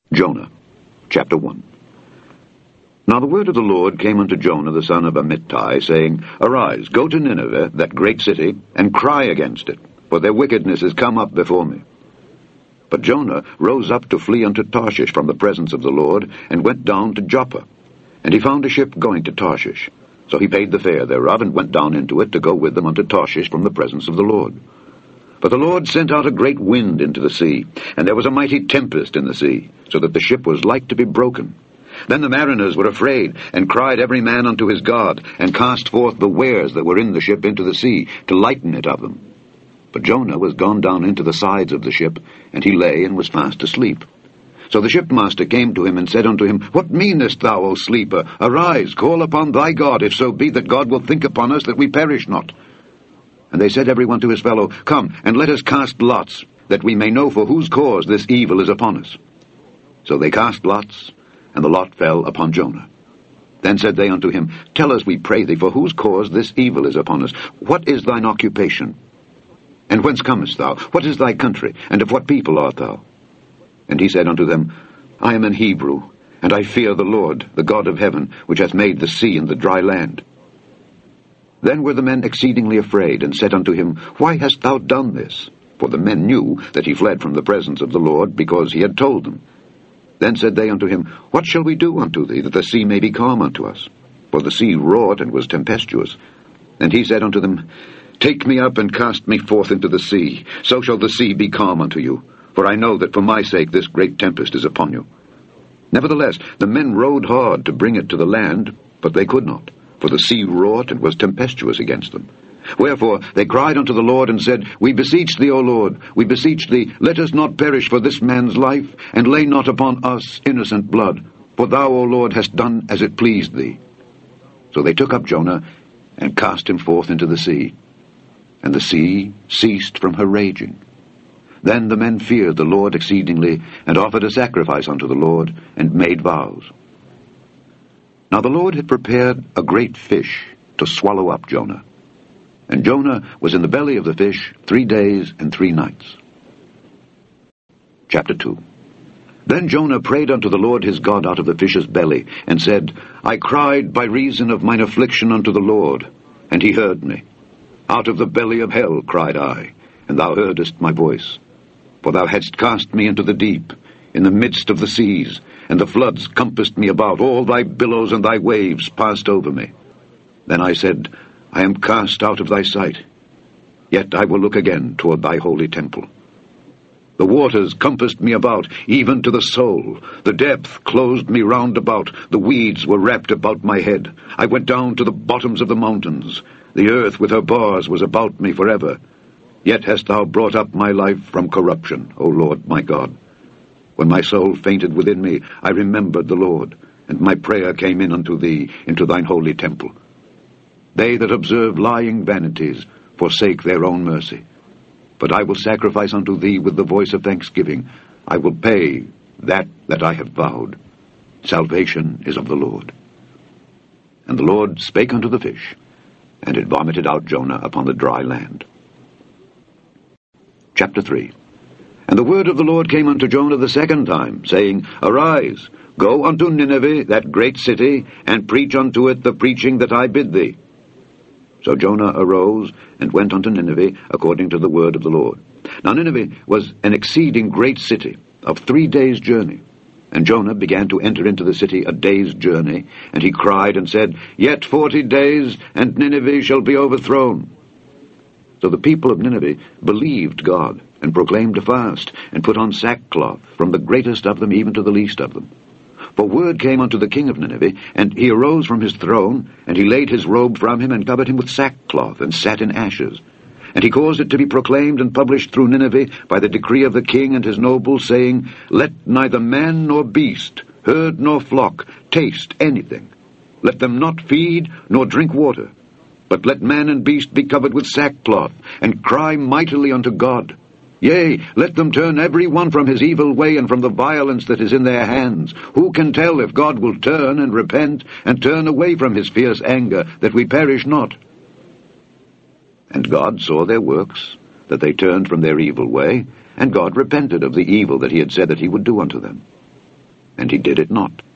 Jonah, chapter 1. Now the word of the Lord came unto Jonah the son of Amittai, saying, Arise, go to Nineveh, that great city, and cry against it, for their wickedness is come up before me. But Jonah rose up to flee unto Tarshish from the presence of the Lord, and went down to Joppa. And he found a ship going to Tarshish. So he paid the fare thereof, and went down into it to go with them unto Tarshish from the presence of the Lord. But the Lord sent out a great wind into the sea, and there was a mighty tempest in the sea, so that the ship was like to be broken. Then the mariners were afraid, and cried every man unto his God, and cast forth the wares that were in the ship into the sea, to lighten it of them. But Jonah was gone down into the sides of the ship, and he lay and was fast asleep. So the shipmaster came to him, and said unto him, What meanest thou, O sleeper? Arise, call upon thy God, if so be that God will think upon us, that we perish not. And they said every one to his fellow, Come, and let us cast lots, that we may know for whose cause this evil is upon us. So they cast lots, and the lot fell upon Jonah. Then said they unto him, Tell us, we pray thee, for whose cause this evil is upon us. What is thine occupation? And whence comest thou? What is thy country? And of what people art thou? And he said unto them, I am an Hebrew, and I fear the Lord, the God of heaven, which hath made the sea and the dry land. Then were the men exceedingly afraid, and said unto him, Why hast thou done this? For the men knew that he fled from the presence of the Lord, because he had told them. Then said they unto him, What shall we do unto thee, that the sea may be calm unto us? For the sea roared and was tempestuous. And he said unto them, Take me up and cast me forth into the sea, so shall the sea be calm unto you. For I know that for my sake this great tempest is upon you. Nevertheless, the men rowed hard to bring it to the land, but they could not. For the sea wrought and was tempestuous against them. Wherefore they cried unto the Lord, and said, We beseech thee, O Lord, we beseech thee, let us not perish for this man's life, and lay not upon us innocent blood. For thou, O Lord, hast done as it pleased thee. So they took up Jonah, and cast him forth into the sea. And the sea ceased from her raging. Then the men feared the Lord exceedingly, and offered a sacrifice unto the Lord, and made vows. Now the Lord had prepared a great fish to swallow up Jonah. And Jonah was in the belly of the fish 3 days and 3 nights. Chapter 2. Then Jonah prayed unto the Lord his God out of the fish's belly, and said, I cried by reason of mine affliction unto the Lord, and he heard me. Out of the belly of hell cried I, and thou heardest my voice. For thou hadst cast me into the deep, in the midst of the seas, and the floods compassed me about, all thy billows and thy waves passed over me. Then I said, I am cast out of thy sight, yet I will look again toward thy holy temple. The waters compassed me about, even to the soul. The depth closed me round about. The weeds were wrapped about my head. I went down to the bottoms of the mountains. The earth with her bars was about me forever. Yet hast thou brought up my life from corruption, O Lord my God. When my soul fainted within me, I remembered the Lord, and my prayer came in unto thee, into thine holy temple. They that observe lying vanities forsake their own mercy. But I will sacrifice unto thee with the voice of thanksgiving. I will pay that I have vowed. Salvation is of the Lord. And the Lord spake unto the fish, and it vomited out Jonah upon the dry land. Chapter 3. And the word of the Lord came unto Jonah the second time, saying, Arise, go unto Nineveh, that great city, and preach unto it the preaching that I bid thee. So Jonah arose, and went unto Nineveh, according to the word of the Lord. Now Nineveh was an exceeding great city, of 3 days' journey. And Jonah began to enter into the city a day's journey, and he cried and said, Yet 40 days, and Nineveh shall be overthrown. So the people of Nineveh believed God, and proclaimed a fast, and put on sackcloth, from the greatest of them even to the least of them. For word came unto the king of Nineveh, and he arose from his throne, and he laid his robe from him, and covered him with sackcloth, and sat in ashes. And he caused it to be proclaimed and published through Nineveh by the decree of the king and his nobles, saying, Let neither man nor beast, herd nor flock, taste anything. Let them not feed nor drink water. But let man and beast be covered with sackcloth, and cry mightily unto God. Yea, let them turn every one from his evil way and from the violence that is in their hands. Who can tell if God will turn and repent, and turn away from his fierce anger, that we perish not? And God saw their works, that they turned from their evil way, and God repented of the evil that he had said that he would do unto them. and he did it not.